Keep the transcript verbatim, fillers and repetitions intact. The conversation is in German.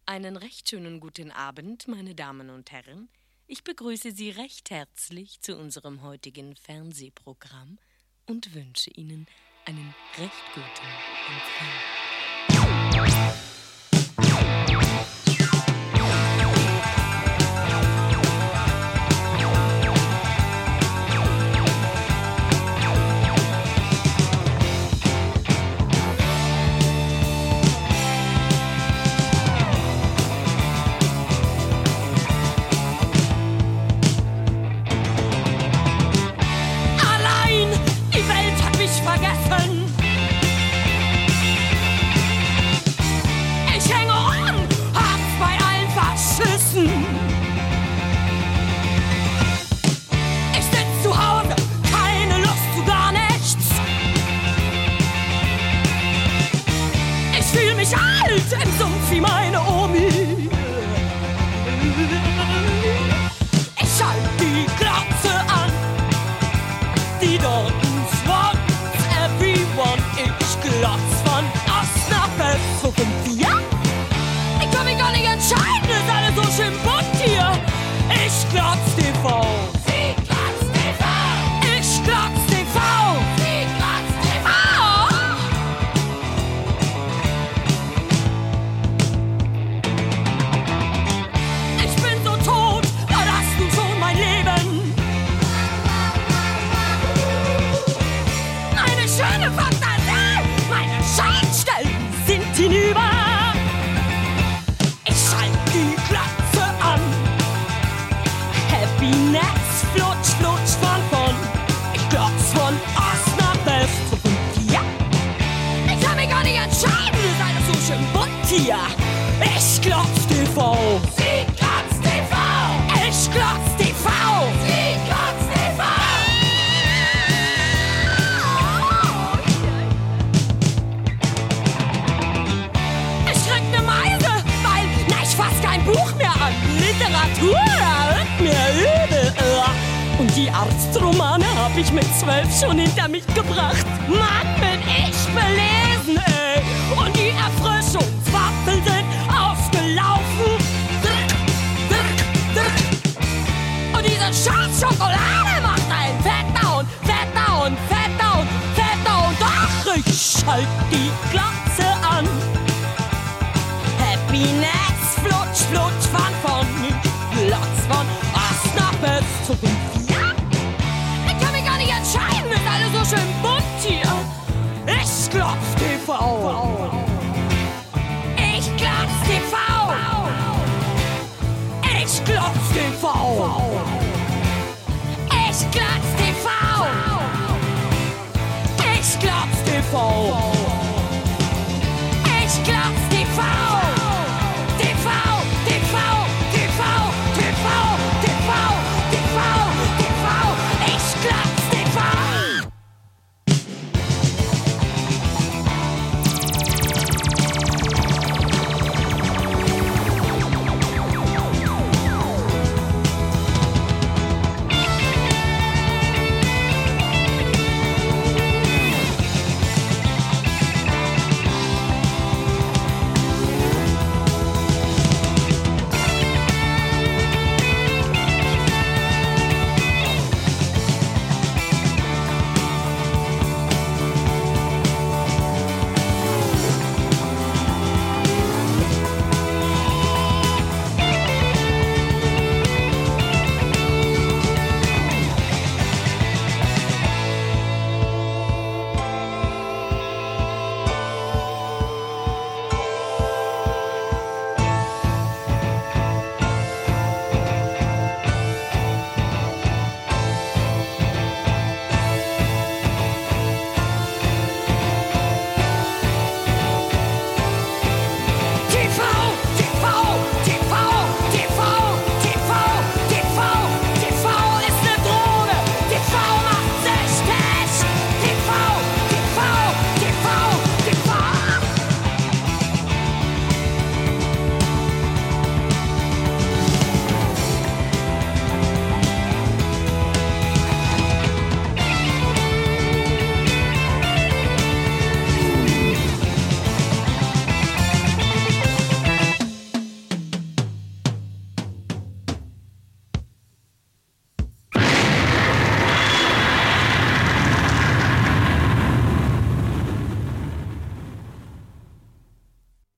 Einen recht schönen guten Abend, meine Damen und Herren. Ich begrüße Sie recht herzlich zu unserem heutigen Fernsehprogramm und wünsche Ihnen einen recht guten Empfang. Im Sumpf wie meine Omi. Ich halt die Glotze an, die dort wants everyone. Ich glotz von Ost nach West, so fünf vier. Ich kann mich gar nicht entscheiden, ist alles so schön bunt hier. Ich glotz T V. Sie glotz T V. Ich glotz T V. Sie glotz T V. Hinüber. Ich halt die Glotze an. Happiness, flutsch, flutsch von von. Ich glotz von Ost nach West. Ja, ich kann mich gar nicht entscheiden, ist alles so schön bunt hier. Ich glotz T V. Sie glotz T V. Ich glotz T V. Sie glotz T V. Kein Buch mehr an. Literatur hört mir übel. Und die Arztromane hab ich mit zwölf schon hinter mich gebracht. Mann, bin ich belesen, ey. Und die Erfrischungswaffeln sind ausgelaufen. Drück, drück, drück. Und diese scheiß Schokolade macht einen fetter und fetter und fetter und fetter. Und doch, ich schalt die Glotze an. Happiness. Flutsch, flutsch, von von, ich glotz von Ost nach West zu fünf. Ja, ich kann mich gar nicht entscheiden, ist alles so schön bunt hier. Ich glotz T V. Ich glotz T V. Ich glotz T V. Ich glotz T V. Ich glotz T V.